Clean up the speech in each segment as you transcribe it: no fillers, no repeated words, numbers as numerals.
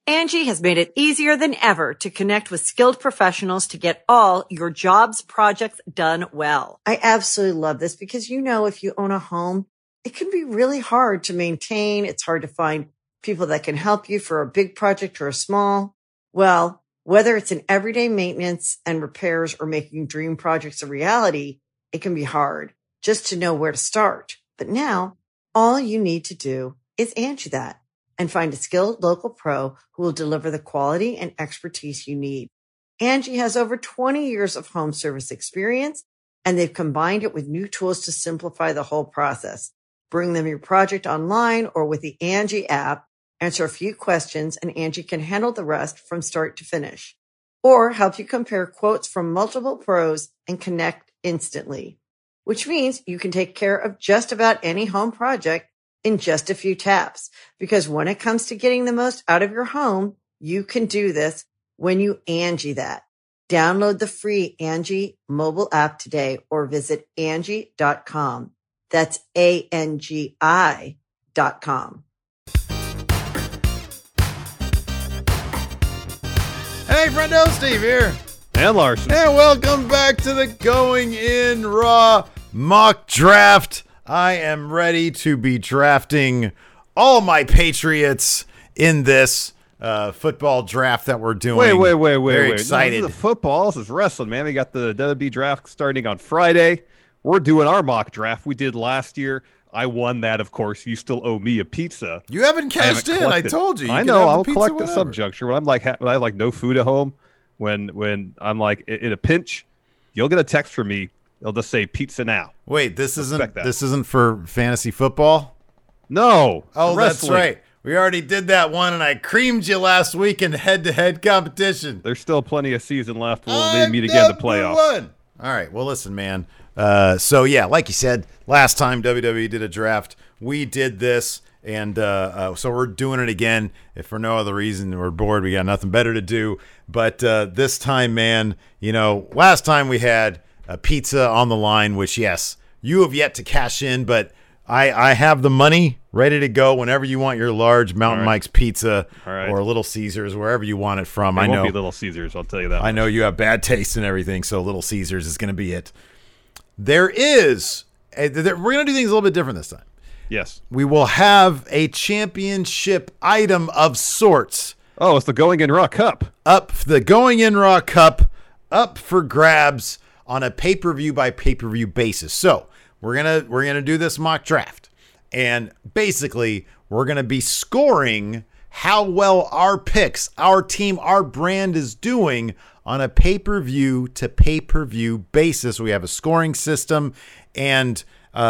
Angie has made it easier than ever to connect with skilled professionals to get all your jobs projects done well. I absolutely love this because, if you own a home, it can be really hard to maintain. It's hard to find people that can help you for a big project or a small. Well, whether it's in everyday maintenance and repairs or making dream projects a reality, it can be hard just to know where to start. But now all you need to do is Angie that and find a skilled local pro who will deliver the quality and expertise you need. Angie has over 20 years of home service experience, and they've combined it with new tools to simplify the whole process. Bring them your project online or with the Angie app, answer a few questions, and Angie can handle the rest from start to finish. Or help you compare quotes from multiple pros and connect instantly, which means you can take care of just about any home project in just a few taps. Because when it comes to getting the most out of your home, you can do this when you Angie that. Download the free Angie mobile app today or visit Angie.com. That's ANGI.com. Hey, friendo, Steve here. And Larson. And welcome back to the Going In Raw mock draft. I am ready to be drafting all my Patriots in this football draft that we're doing. Wait. Very excited. This is football. This is wrestling, man. We got the WWE draft starting on Friday. We're doing our mock draft we did last year. I won that, of course. You still owe me a pizza. You haven't cashed in. I told you. I know. I'll collect at some juncture. When I'm like, when I have like no food at home, when I'm like in a pinch, you'll get a text from me. It'll just say pizza now. Wait, this isn't for fantasy football? No. Oh, that's right. We already did that one, and I creamed you last week in head-to-head competition. There's still plenty of season left. We'll meet again in the playoffs. All right. Well, listen, man. So, yeah, like you said, last time WWE did a draft, we did this, and so we're doing it again. If for no other reason we're bored, we got nothing better to do. But this time, man, last time we had a pizza on the line, which, yes, you have yet to cash in, but I have the money ready to go whenever you want your large Mountain Mike's pizza or Little Caesars, wherever you want it from. It won't be Little Caesars, I'll tell you that. I know you have bad taste and everything, so Little Caesars is going to be it. We're going to do things a little bit different this time. Yes. We will have a championship item of sorts. Oh, it's the Going In Raw Cup. The Going In Raw Cup up for grabs on a pay-per-view by pay-per-view basis. So we're gonna do this mock draft, and basically we're gonna be scoring how well our picks, our team, our brand is doing on a pay-per-view to pay-per-view basis. We have a scoring system, and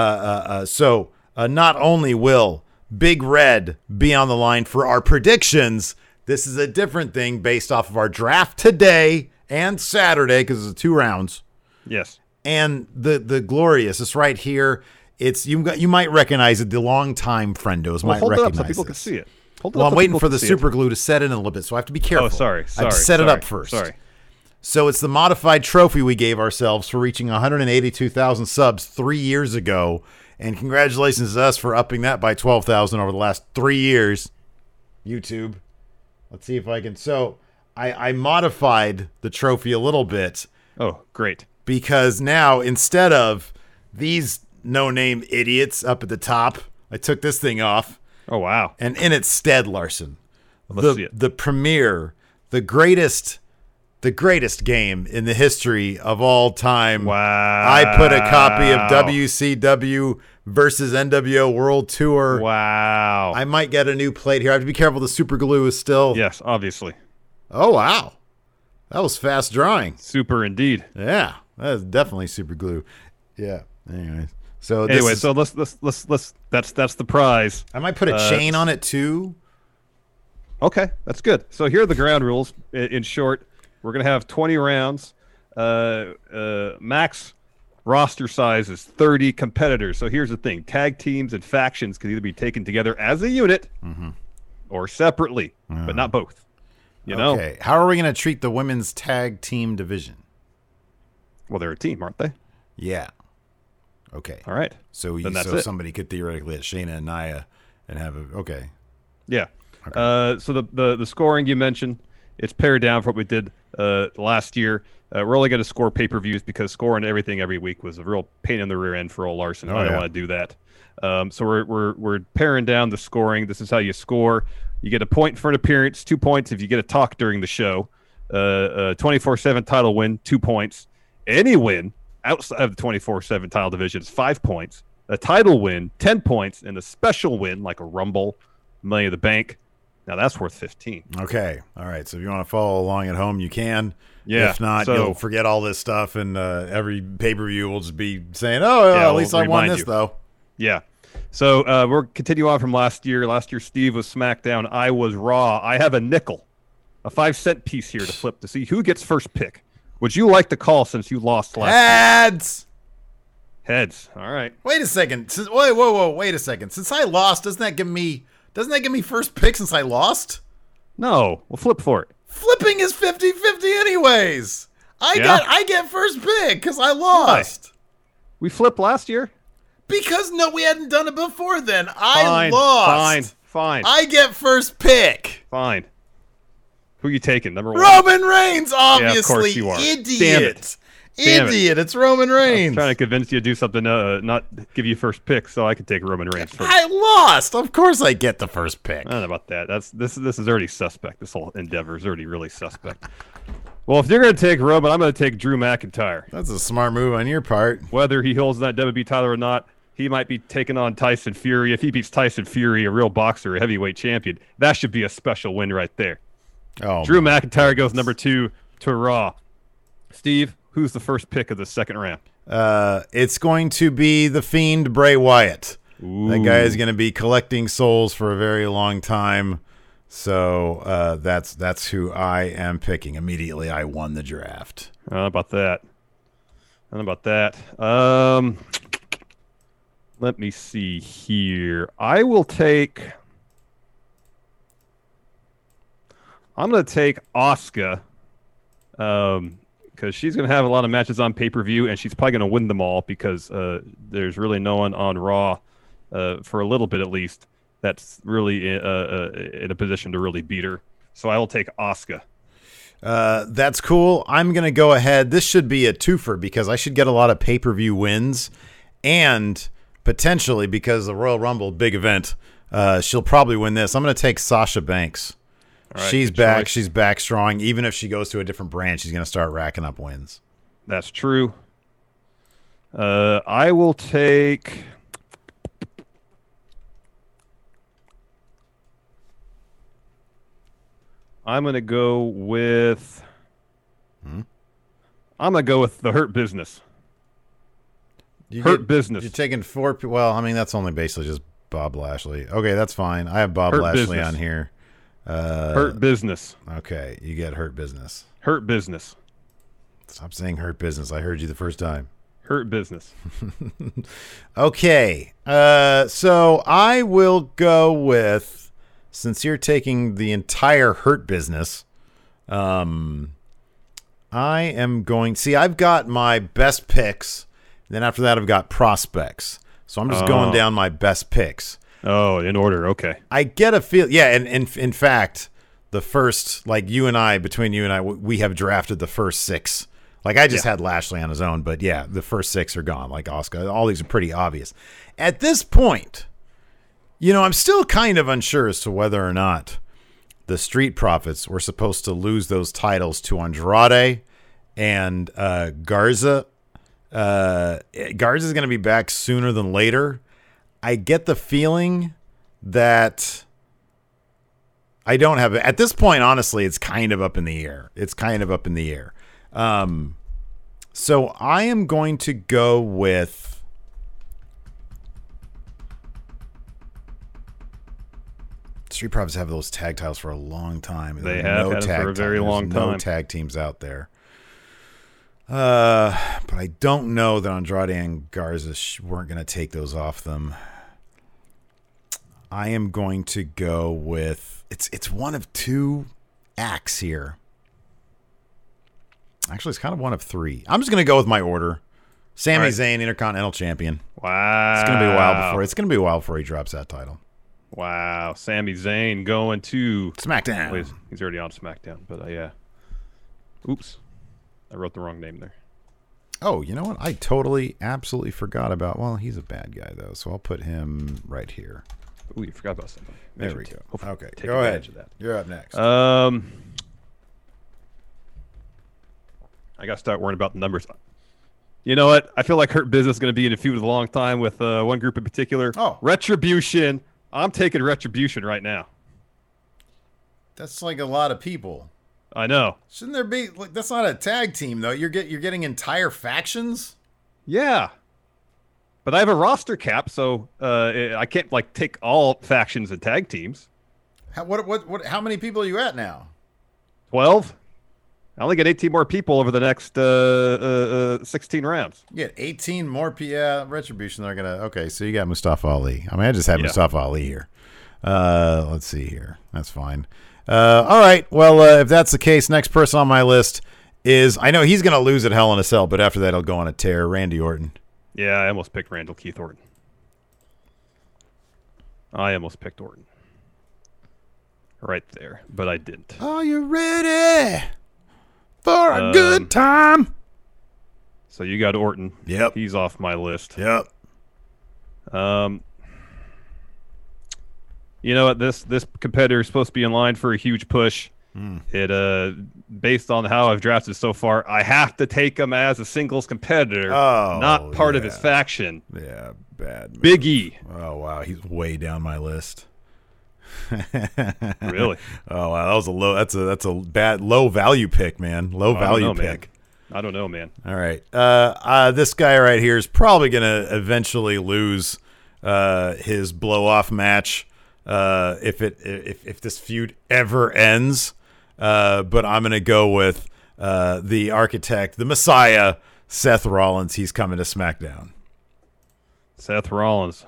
so not only will Big Red be on the line for our predictions, this is a different thing based off of our draft today and Saturday because it's 2 rounds. Yes. And the glorious, it's right here. It's you might recognize it. The longtime friendos might hold recognize it up so people this. can see it. I'm waiting for the super glue to set in a little bit, so I have to be careful. Oh, sorry. I have to set it up first. Sorry. So it's the modified trophy we gave ourselves for reaching 182,000 subs 3 years ago, and congratulations to us for upping that by 12,000 over the last 3 years. YouTube. Let's see if I can. So I modified the trophy a little bit. Oh, great. Because now, instead of these no-name idiots up at the top, I took this thing off. Oh, wow. And in its stead, Larson, Let's see it. the premiere, the greatest game in the history of all time. Wow. I put a copy of WCW versus NWO World Tour. Wow. I might get a new plate here. I have to be careful. The super glue is still. Yes, obviously. Oh, wow. That was fast drawing. Super indeed. Yeah. That is definitely super glue. Yeah. Anyways. So let's that's the prize. I might put a chain on it too. Okay, that's good. So here are the ground rules. In short, we're gonna have 20 rounds. Max roster size is 30 competitors. So here's the thing: tag teams and factions can either be taken together as a unit or separately, but not both. You know? Okay. How are we gonna treat the women's tag team division? Well, they're a team, aren't they? Yeah. Okay. All right. So somebody could theoretically hit Shayna and Nia and have a okay. Yeah. So the scoring you mentioned, it's pared down from what we did last year. We're only going to score pay-per-views because scoring everything every week was a real pain in the rear end for old Larson. I don't want to do that. So we're paring down the scoring. This is how you score. You get a point for an appearance, 2 points if you get a talk during the show. 24/7 title win, 2 points. Any win outside of the 24/7 title division is 5 points. A title win, 10 points, and a special win like a Rumble, Money in the Bank. Now that's worth 15. Okay. All right. So if you want to follow along at home, you can. Yeah. If not, you'll forget all this stuff, and every pay-per-view will just be saying, "Oh, yeah, at least I won this, though." Yeah. So we're continue on from last year. Last year, Steve was SmackDown. I was Raw. I have a nickel, a 5-cent piece here to flip to see who gets first pick. Would you like to call since you lost last Heads. year? Heads. All right. Wait a second. Whoa. Wait a second. Since I lost, doesn't that give me first pick since I lost? No. We'll flip for it. Flipping is 50-50 anyways. I get first pick because I lost. Why? We flipped last year? Because we hadn't done it before then. I lost. Fine. I get first pick. Fine. Who are you taking? Number 1? Roman Reigns, obviously. Yeah, of course you are. Idiot. Damn it. Idiot. It's Roman Reigns. I'm trying to convince you to do something, not give you first pick, so I could take Roman Reigns first. I lost. Of course I get the first pick. I don't know about that. This is already suspect. This whole endeavor is already really suspect. Well, if you're going to take Roman, I'm going to take Drew McIntyre. That's a smart move on your part. Whether he holds that WWE title or not, he might be taking on Tyson Fury. If he beats Tyson Fury, a real boxer, a heavyweight champion, that should be a special win right there. Oh, Drew McIntyre goes number 2 to Raw. Steve, who's the first pick of the second round? It's going to be the Fiend Bray Wyatt. Ooh. That guy is going to be collecting souls for a very long time. So that's who I am picking. Immediately, I won the draft. I don't know about that. Let me see here. I'm going to take Asuka because she's going to have a lot of matches on pay-per-view, and she's probably going to win them all because there's really no one on Raw, for a little bit at least, that's really in a position to really beat her. So I will take Asuka. That's cool. I'm going to go ahead. This should be a twofer because I should get a lot of pay-per-view wins, and potentially because the Royal Rumble, big event, she'll probably win this. I'm going to take Sasha Banks. Right, she's back. Choice. She's back strong. Even if she goes to a different brand, she's going to start racking up wins. That's true. I will take... I'm going to go with... I'm going to go with the Hurt Business. Business. You're taking 4... Well, I mean, that's only basically just Bob Lashley. Okay, that's fine. I have Bob Hurt Lashley Business. on here. Hurt Business. Okay, you get Hurt Business. Hurt Business. Stop saying Hurt Business. I heard you the first time. Hurt Business. Okay, so I will go with, since you're taking the entire Hurt Business, I am going... See, I've got my best picks. Then after that, I've got prospects. So I'm just going down my best picks. Oh, in order. Okay. I get a feel. Yeah, and in fact, the first, like between you and I, we have drafted the first 6. Like I just had Lashley on his own, but yeah, the first 6 are gone. Like Asuka, all these are pretty obvious. At this point, I'm still kind of unsure as to whether or not the Street Profits were supposed to lose those titles to Andrade and Garza. Garza's going to be back sooner than later. I get the feeling that I don't have it. At this point, honestly, it's kind of up in the air. So I am going to go with... Street Profits have those tag titles for a long time. They have had them for a very long time. No tag teams out there. But I don't know that Andrade and Garza weren't going to take those off them. I am going to go with... It's one of 2 acts here. Actually, it's kind of one of 3. I'm just going to go with my order. Sami Zayn, Intercontinental Champion. Wow. It's going to be a while before he drops that title. Wow, Sami Zayn going to SmackDown. Wait, he's already on SmackDown, but yeah. Oops, I wrote the wrong name there. Oh, you know what? I totally, absolutely forgot about. Well, he's a bad guy though, so I'll put him right here. Ooh, you forgot about something. There we go. Okay, take go advantage ahead. of that. You're up next. I got to start worrying about the numbers. You know what? I feel like Hurt Business is going to be in a feud with a long time with one group in particular. Oh. Retribution. I'm taking Retribution right now. That's like a lot of people. I know. Shouldn't there be? Like, that's not a tag team though. You're getting entire factions. Yeah. But I have a roster cap, so I can't like take all factions and tag teams. How many people are you at now? 12. I only get 18 more people over the next 16 rounds. You get 18 more. Yeah, Retribution. They're gonna. Okay, so you got Mustafa Ali. I mean, I just have Mustafa Ali here. Let's see here. That's fine. All right. Well, if that's the case, next person on my list is, I know he's gonna lose at Hell in a Cell, but after that he'll go on a tear. Randy Orton. Yeah, I almost picked Randall Keith Orton. I almost picked Orton. Right there, but I didn't. Are you ready for a good time? So you got Orton. Yep. He's off my list. Yep. You know what? This competitor is supposed to be in line for a huge push. It based on how I've drafted so far, I have to take him as a singles competitor, not part of his faction. Yeah, bad move. Big E. Oh wow, he's way down my list. Really? Oh wow, that was a low. That's a bad low value pick, man. Low value pick. I don't know, man. All right, this guy right here is probably gonna eventually lose his blow off match if this feud ever ends. But I'm gonna go with the architect, the Messiah, Seth Rollins. He's coming to SmackDown. Seth Rollins.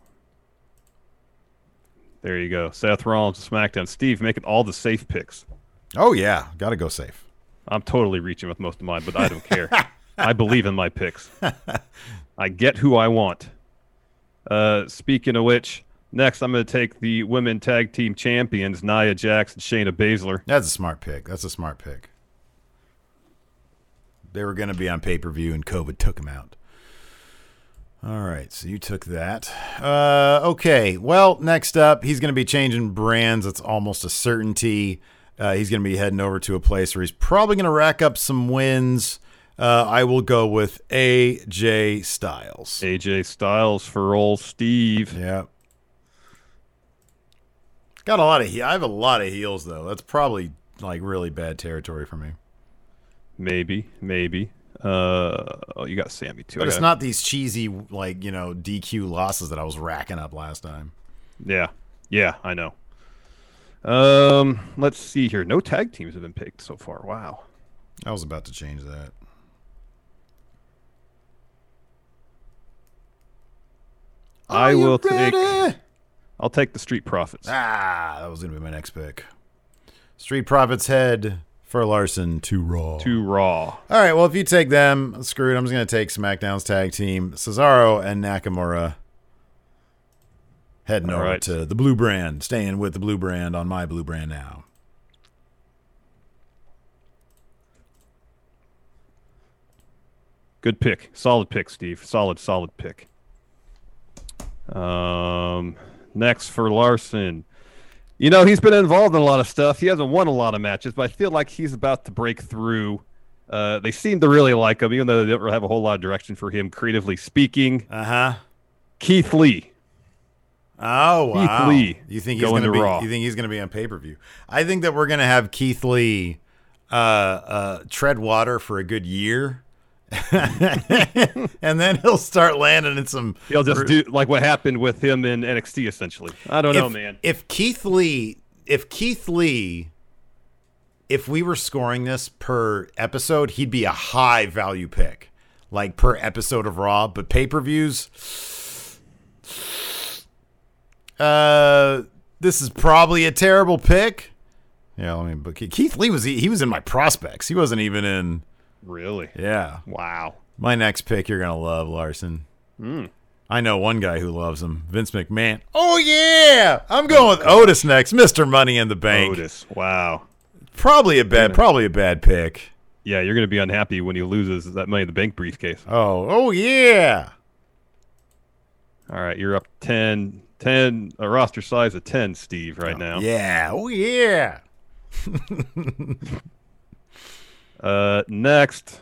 There you go. Seth Rollins to SmackDown. Steve making all the safe picks. Oh yeah, gotta go safe. I'm totally reaching with most of mine, but I don't care. I believe in my picks. I get who I want. Speaking of which, next I'm going to take the women tag team champions, Nia Jax and Shayna Baszler. That's a smart pick. They were going to be on pay-per-view, and COVID took them out. All right, so you took that. Okay, well, next up, he's going to be changing brands. It's almost a certainty. He's going to be heading over to a place where he's probably going to rack up some wins. I will go with AJ Styles. AJ Styles for old Steve. Yeah. Got a lot of. I have a lot of heels though. That's probably like really bad territory for me. Maybe. You got Sammy too. But it's not these cheesy DQ losses that I was racking up last time. Yeah, I know. Let's see here. No tag teams have been picked so far. Wow. I was about to change that. I'll take the Street Profits. That was going to be my next pick. Street Profits head for Larson to Raw. All right, well, if you take them, screw it. I'm just going to take SmackDown's tag team, Cesaro and Nakamura. Heading over to the Blue Brand. Staying with the Blue Brand on my Blue Brand now. Good pick. Solid pick, Steve. Solid pick. Next for Larson. You know, he's been involved in a lot of stuff. He hasn't won a lot of matches, but I feel like he's about to break through. They seem to really like him, even though they don't really have a whole lot of direction for him, creatively speaking. Keith Lee. Oh, wow. Keith Lee. You think he's going to be Raw. You think he's going to be on pay-per-view? I think that we're going to have Keith Lee tread water for a good year. And then he'll start landing in some. He'll just do like what happened with him in NXT, essentially. I don't know, man. If we were scoring this per episode, he'd be a high value pick, like per episode of Raw. But pay-per-views, this is probably a terrible pick. Yeah, I mean, but Keith Lee was in my prospects. He wasn't even in. Really? Yeah. Wow. My next pick you're going to love, Larson. I know one guy who loves him, Vince McMahon. Oh, yeah. I'm going with Otis next, Mr. Money in the Bank. Otis, wow. Probably a bad pick. Yeah, you're going to be unhappy when he loses that Money in the Bank briefcase. Oh, yeah. All right, you're up 10, a roster size of 10, Steve, right now. Yeah, oh, yeah. Next.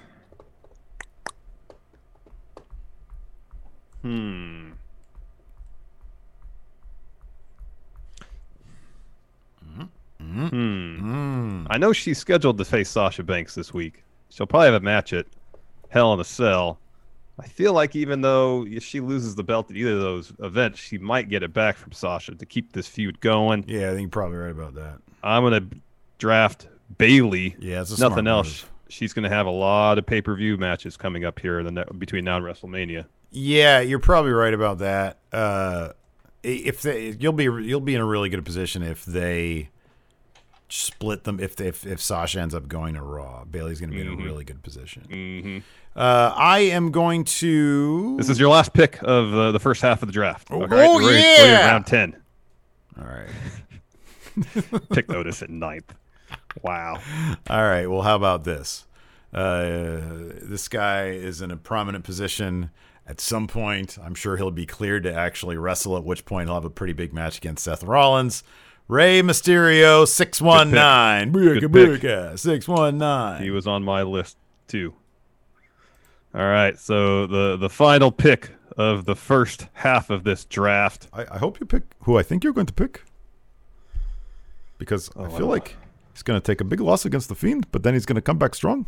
I know she's scheduled to face Sasha Banks this week. She'll probably have a match at Hell in a Cell. I feel like even though if she loses the belt at either of those events, she might get it back from Sasha to keep this feud going. Yeah, I think you're probably right about that. I'm going to draft Bayley. Yeah, it's nothing else. Move. She's going to have a lot of pay-per-view matches coming up here between now and WrestleMania. Yeah, you're probably right about that. You'll be in a really good position if they split them. If Sasha ends up going to Raw, Bayley's going to be in a really good position. I am going to. This is your last pick of the first half of the draft. Oh, okay, right? We're in round 10. All right. Pick Otis at 9th. Wow. All right. Well, how about this? This guy is in a prominent position. At some point, I'm sure he'll be cleared to actually wrestle, at which point he'll have a pretty big match against Seth Rollins. Rey Mysterio, 619. Booyaka, 619. He was on my list, too. All right, so the final pick of the first half of this draft. I hope you pick who I think you're going to pick. Because I feel like he's going to take a big loss against The Fiend, but then he's going to come back strong.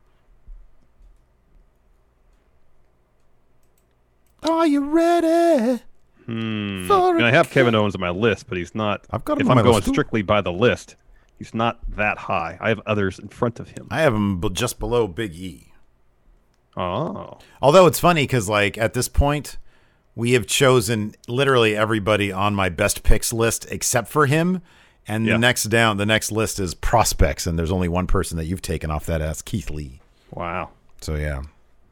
Are you ready? I have Kevin Owens on my list, but he's not. I've got him if on I'm my going list strictly by the list, he's not that high. I have others in front of him. I have him just below Big E. Oh. Although it's funny because, like, at this point, we have chosen literally everybody on my best picks list except for him. And the next list is prospects, and there's only one person that you've taken off that ass, Keith Lee. Wow. So yeah.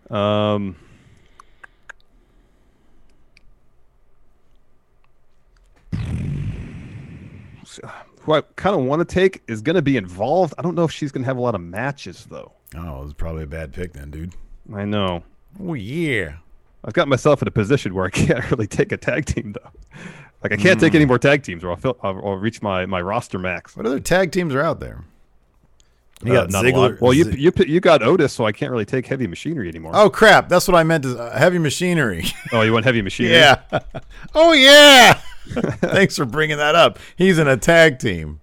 Who I kind of want to take is going to be involved. I don't know if she's going to have a lot of matches, though. Oh, it's probably a bad pick then, dude. I know. Oh, yeah. I've got myself in a position where I can't really take a tag team, though. Like, I can't take any more tag teams, or I'll reach my roster max. What other tag teams are out there? You got Ziggler. Well, you got Otis, so I can't really take Heavy Machinery anymore. Oh, crap. That's what I meant. Heavy Machinery. Oh, you want Heavy Machinery? Yeah. Oh, yeah. Thanks for bringing that up. He's in a tag team.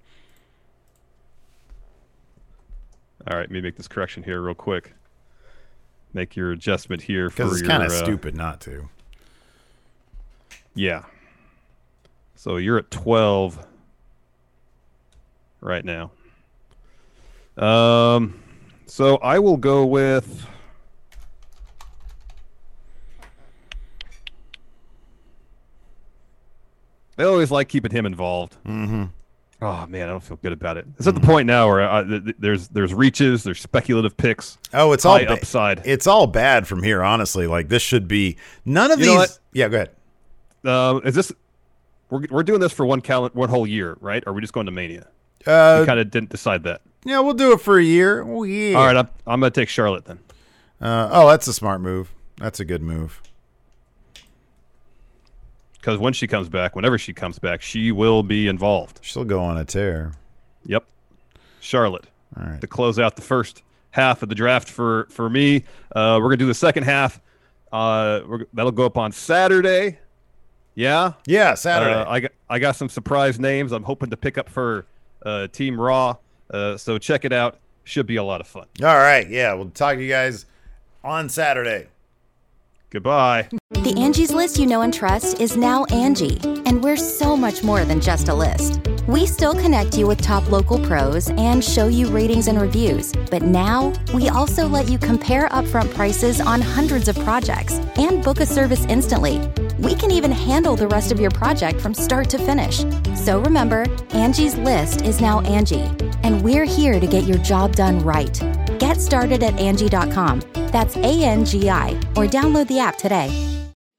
All right, let me make this correction here real quick. Make your adjustment here. Because it's kind of stupid not to. Yeah. So you're at 12 right now. So I will go with I always like keeping him involved. Mm-hmm. Oh man, I don't feel good about it. It's at the point now where there's reaches, there's speculative picks. Oh, it's all upside. It's all bad from here, honestly. Like this should be none of these. Yeah, go ahead. Is this? We're doing this for one whole year, right? Or are we just going to Mania? We kind of didn't decide that. Yeah, we'll do it for a year. Oh, yeah. All right, I'm going to take Charlotte then. That's a smart move. That's a good move. Because whenever she comes back, she will be involved. She'll go on a tear. Yep. Charlotte. All right. To close out the first half of the draft for me. We're going to do the second half. That'll go up on Saturday. Yeah? Yeah, Saturday. I got some surprise names I'm hoping to pick up for Team Raw. So check it out. Should be a lot of fun. All right. Yeah, we'll talk to you guys on Saturday. Goodbye. The Angie's List you know and trust is now Angie, and we're so much more than just a list. We still connect you with top local pros and show you ratings and reviews, but now we also let you compare upfront prices on hundreds of projects and book a service instantly. We can even handle the rest of your project from start to finish. So remember, Angie's List is now Angie, and we're here to get your job done right. Get started at Angie.com. That's ANGI, or download the app today.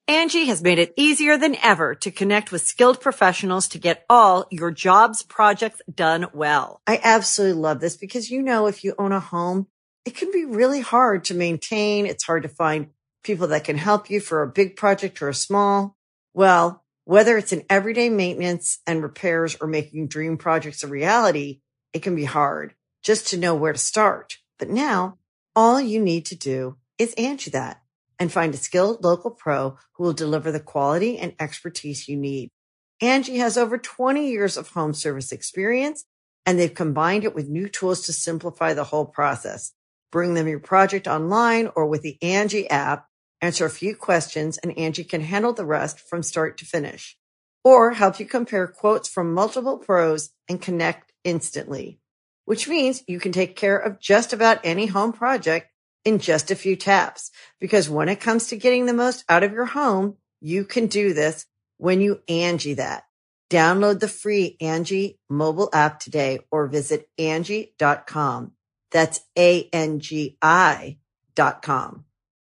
Angie has made it easier than ever to connect with skilled professionals to get all your jobs projects done well. I absolutely love this because, you know, if you own a home, it can be really hard to maintain. It's hard to find people that can help you for a big project or a small. Well, whether it's in everyday maintenance and repairs or making dream projects a reality, it can be hard just to know where to start. But now all you need to do is Angie that and find a skilled local pro who will deliver the quality and expertise you need. Angie has over 20 years of home service experience, and they've combined it with new tools to simplify the whole process. Bring them your project online or with the Angie app, answer a few questions, and Angie can handle the rest from start to finish. Or help you compare quotes from multiple pros and connect instantly, which means you can take care of just about any home project in just a few taps. Because when it comes to getting the most out of your home, you can do this when you Angie that. Download the free Angie mobile app today or visit Angie.com. That's ANGI.com.